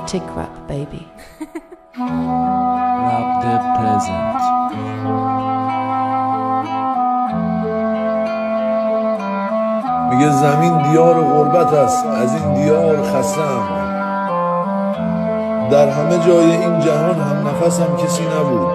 romantic rap, baby. Rap the present. میگه زمین دیار غربت است، از این دیار خستم. در همه جای این جهان هم نفسم کسی نبود.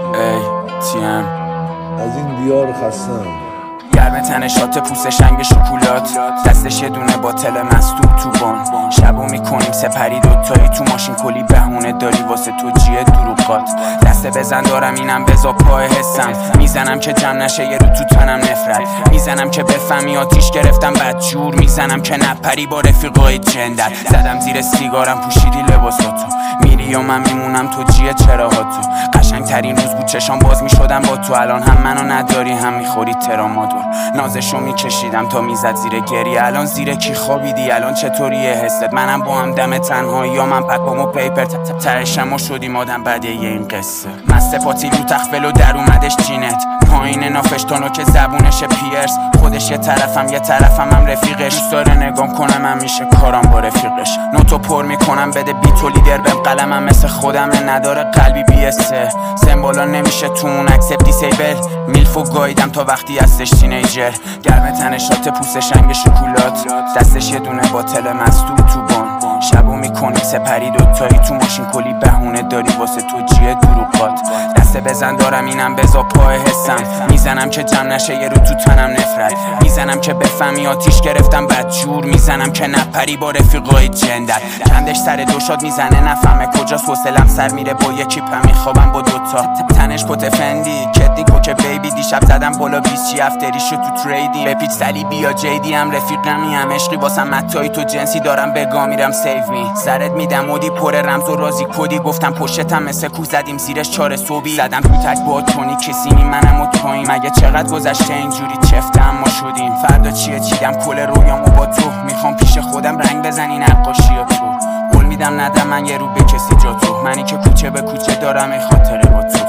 تیم از این دیار خستم. گرم تن شات پوست شنگ شکلات، دستش یه دونه باطل مسدود تو بان. شبو میکنیم سپری دوتایی تو ماشین، کلی بهونه داری واسه تو جیه دروغات. دسته بزن دارم اینم بزا پای حسم، میزنم که جمع نشه یه رو تو تنم نفرت، میزنم که بفهمی آتیش گرفتم بدجور، میزنم که نپری با رفیقای جندر. زدم زیر سیگارم پوشیدی لباساتو، میری و من میمونم تو جیه چراهاتو. قشنگ ترین روز بود چشام باز میشدم با تو، الان هم منو نداری هم میخوری ترامادول. نازشو میکشیدم تا میزد زیر گری، الان زیر کی خوابیدی؟ الان چطوریه حست؟ منم با هم دم تنهایی یا من پکامو پیپر ترشم و شدیم آدم بعد این قصه. مست پاتی رو تخفل و در اومدش جینت، پایین نافشتانو که زبونش پیرس. خودش یه طرفم هم رفیقش، دوست داره نگام کنم من میشه کارم با رفیقش. نوتو پر میکنم بده بیتو لیدر بهم، قلمم مثل خودمه نداره قلبی بیسته. سمبولا نمیشه تو اون اکسپت دیسیبل، میلفو گاییدم تا وقتی هستش تینیجر. گرم تنشات پوست شنگ شکلات، دستش یه دونه باطل مسدود تو بان. شبو میکنیم سپری دوتایی تو ماشین، کلی بهونه داری واسه تو جیه دروغات. دسته بزن دارم اینم بزا پای حسم، میزنم که جمع نشه یه رو تو تنم نفرت، میزنم که بفهمی آتیش گرفتم بدجور، میزنم که نپری با رفیقای جندر. کندش سر دوشاد میزنه نفهمه کجاست، حوصلم سر میره با یکی پم میخوابم با دوتا. تنش کت فندی کدی کوکه بیبی، دیشب زدم بالا 20 افتری شد تو تریدی. بپیچ سلی بیا جیدی هم رفیقمی هم عشقی واسم متایی تو جنسی دارم بگا میرم سیو می. سرت میدم مودی پر رمز و رازی کدی، گفتم پشتم مثل کو زدیم زیرش 4 صبحی. زدم تو تک با تونی کسی نی منم و توییم، مگه چقدر گذشته اینجوری چفته ما شدیم. فردا چیه چیدم کل رویامو با تو، میخوام پیش خودم رنگ بزنی نقاشی و تو. قول میدم ندم من یه رو به کسی جا تو، منی که کوچه به کوچه دارم این خاطره با تو.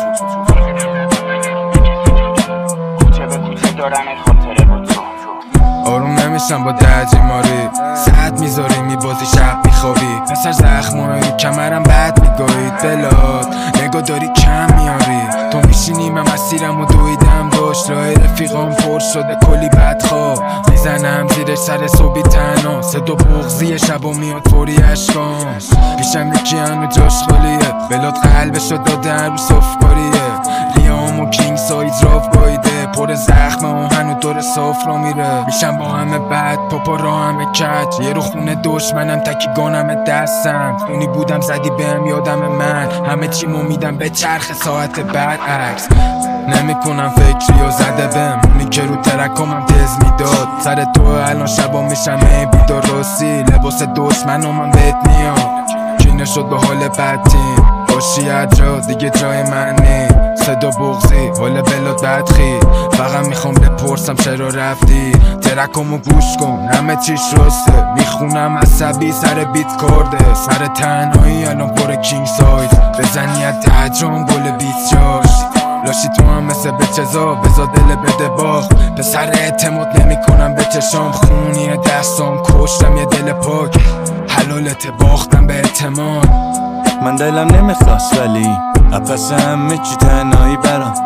کوچه به کوچه دارم این خاطره با تو. آروم نمیشم با درجی ماری، ساعت میذاری میبازی شب میخوابی. پسر زخمای رو کمرم بد میگاهید بلاد، نگاه داری کم میاری. تو میشینی من مسیرم و دویدم داشت، راه رفیقام پر شده کلی بدخواب. میزنم زیر سر صبحی تنها، صدا بغضی شب و میاد فوری اشکام. پیشم یکی هنو جاش خالیه، بلاد قلبشو داده رو صفکاریه. ریام و کینگ ساید راف بایده، پر زخمه و هنو داره صاف را میره. میشم با همه بد پاپا را همه کج، یه رو خونه دشمنم تکی گانم دستم. خونی بودم زدی بهم یادم من، همه چیمو میدم به چرخ ساعت بعد عکس. نمیکنم فکری و زده بهم، اونی که رو ترکامم تز میداد. سر تو الان شبا میشم بیدار راستی، لباس دشمن و من بهت میام. کینه شد به حال بدتیم، باشیت را دیگه جای من نی. صدا بغضی حال بلاد بدخی، فقط میخوام بپرسم چرا رفتی. ترکامو گوش کن همه چیش راسته، میخونم عصبی سر بیت کرده. سر تنهایی الان پر کینگ ساید، بزنی از تجرم گل بیت جاش. لاشی تو هم مثل بچزا بزا دل بده باخ. به سر اعتماد نمی کنم به چشام، خونی دستام کشتم یه دل پاک. حلالت باختم به اعتماد. من دلم نمیخواست ولی اپس همه چی تنهایی برام.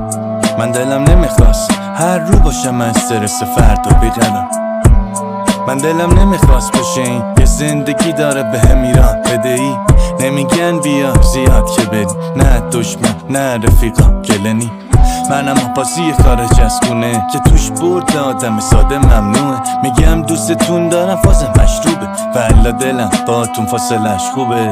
من دلم نمیخواست هر رو باشم استرس فردا بیقرار. من دلم نمیخواست باشه این یه زندگی داره به هم ایران بدهی. نمیگن بیا زیاد که بری، نه دشمن نه رفیقا گلنی. منم بازی خارج از خونه که توش برد آدم ساده ممنوعه. میگم دوستتون دارم فازم مشروبه، ولی دلم باتون فاصلش خوبه.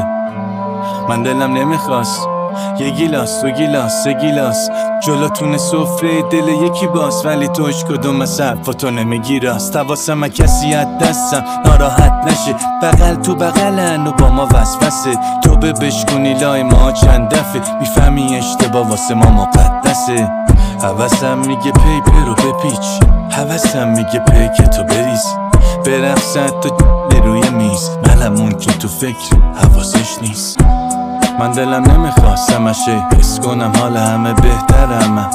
من دلم نمیخواست یه گیلاس دو گیلاس سه گیلاس جلوتون سفره دل یکی باز، ولی توش کدوم از حرفاتو نمیگی راست. حواسم کسی از دستم ناراحت نشه، بغل تو بغلن و با ما وسوسه. تو بشکنی لای ما چند دفعه، میفهمی اشتباه واسه ما مقدسه. حواسم میگه پیپر رو بپیچ، حواسم میگه پیکتو بریز، برقصد تو روی میز. منم اون که تو فکر حواسش نیست. من دلم نمیخواست همشه حس کنم حال همه بهترم.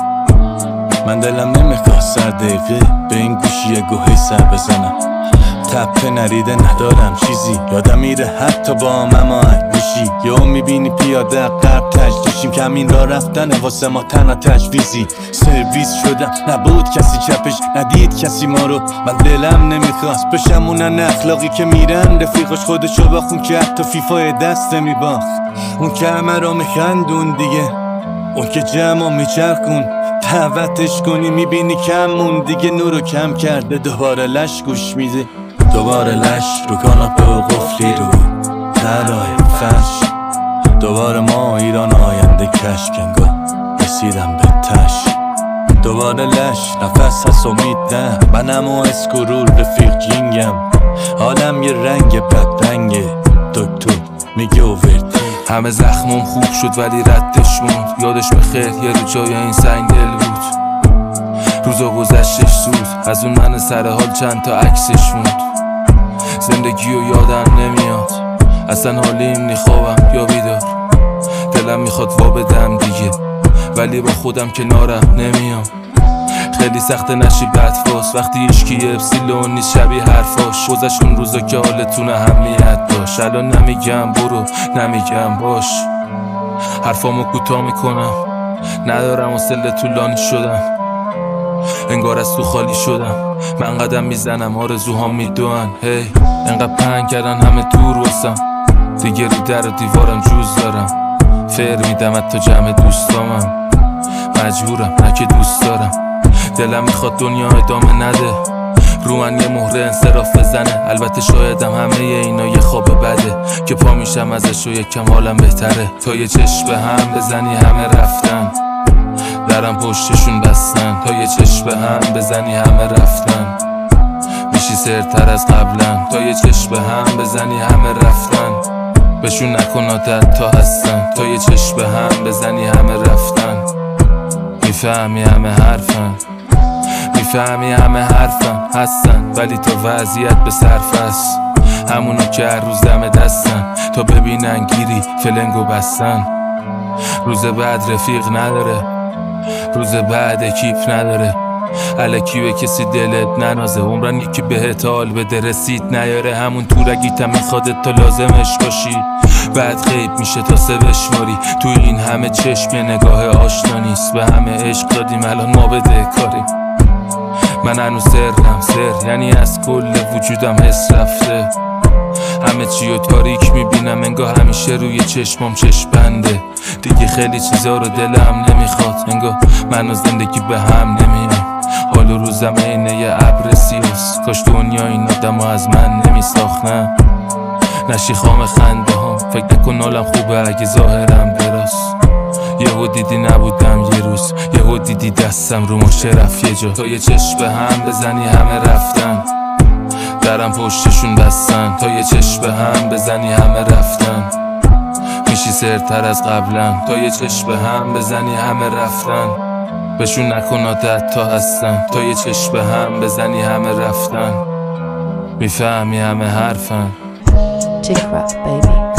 من دلم نمیخواست هر دقیقه به این گوشی گوهی سر بزنم. تپه نریده ندارم چیزی یادم میره حتی با همه آهنگ میشی یا میبینی پیاده قرب تجدیشیم که همین را رفتن واسه ما تنها تجویزی سرویس شدم نبود کسی چپش ندید کسی ما رو من دلم نمیخواست بشم اونن اخلاقی که میرن رفیقش خودشو باخون که حتی فیفای دست میباخت اون که همه را میخندون دیگه اون که جمع میچرخون دعوتش کنی میبینی کمون دیگه نورو کم کرده دوباره لش گوش میده دوباره لش رو کاناپه و قفلی رو تلای فش دوباره ما ایران آینده کشک انگار رسیدم به تش دوباره لش نفس هست امید نه منم و اسکرول رفیق جینگم حالم یه رنگ بدرنگه دکتر میگه اوورتی همه زخمم خوب شد ولی ردش موند یادش بخیر یه رو جای این سنگ دل بود روزا گذشتش زود از اون من سر حال چند تا عکسش موند زندگیو یادم نمیاد اصلا حالیم نی خوابم یا بیدار دلم میخواد وا بدم دیگه ولی با خودم کنارم نمیام خیلی سخت نشی بدفاس وقتی ایشکی اپسیلون نیست شبیه حرفاش گذشت اون روزا که حالتون اهمیت داشت الان نمیگم برو نمیگم باش حرفامو کوتاه میکنم ندارم حوصله طولانی شدم انگار از تو خالی شدم من قدم میزنم آرزوهام میدوئن هی انقدر پنگ کردن همه دور واسم دیگه رو در و دیوارم جوز دارم فر میدم حتی جمع دوستامم مجبورم نه که دوست دارم دلم میخواد دنیا ادامه نده رو من یه مهره انصراف بزنه البته شایدم همه اینا یه خواب بده که پا میشم ازش و یکم حالم بهتره تا یه چشم به هم بزنی همه رفتن درم پشتشون بستن تا یه چشم به هم بزنی همه رفتن میشی سرتر از قبلا تا یه چشم به هم بزنی همه رفتن بهشون نکن عادت تا هستن تا یه چشم به هم بزنی همه رفتن میفهمی همه حرفن میفهمی همه حرفن هستن ولی تا وضعیت به صرف است همونو که هر روز دم دستن تا ببینن گیری فلنگو بستن روز بعد رفیق نداره روز بعد اکیپ نداره الکی به کسی دلت ننازه عمرن یکی بهت حال بده رسید نیاره همون تورگیتم میخوادت تا لازمش باشی بعد غیب میشه تا سه بشماری تو این همه چشم یه نگاه آشنا نیست به همه عشق دادیم الان ما بده کاریم من هنوز سر یعنی از کل وجودم حس رفته همه چیو تاریک میبینم انگار همیشه روی چشمام چشم بنده دیگه خیلی چیزا رو دلم نمیخواد انگار من و زندگی به هم نمیام حال و روزم اینه یه ابر سیاس کاش دنیا این آدمو از من نمیساختن نشی خام خنده هم فکر نکن حالم خوبه اگه ظاهرم دراست یهو دیدی نبودم یه روز یهو دیدی دستم رو ماشه رفت یه جا تا یه چشم به هم بزنی همه رفتن درم پشتشون بستن تا یه چشم به هم بزنی همه رفتن میشی سرتر از قبلا تا یه چشم به هم بزنی همه رفتن بهشون نکن عادت تا هستن تا یه چشم به هم بزنی همه رفتن میفهمی همه حرفن Tick Rap, baby.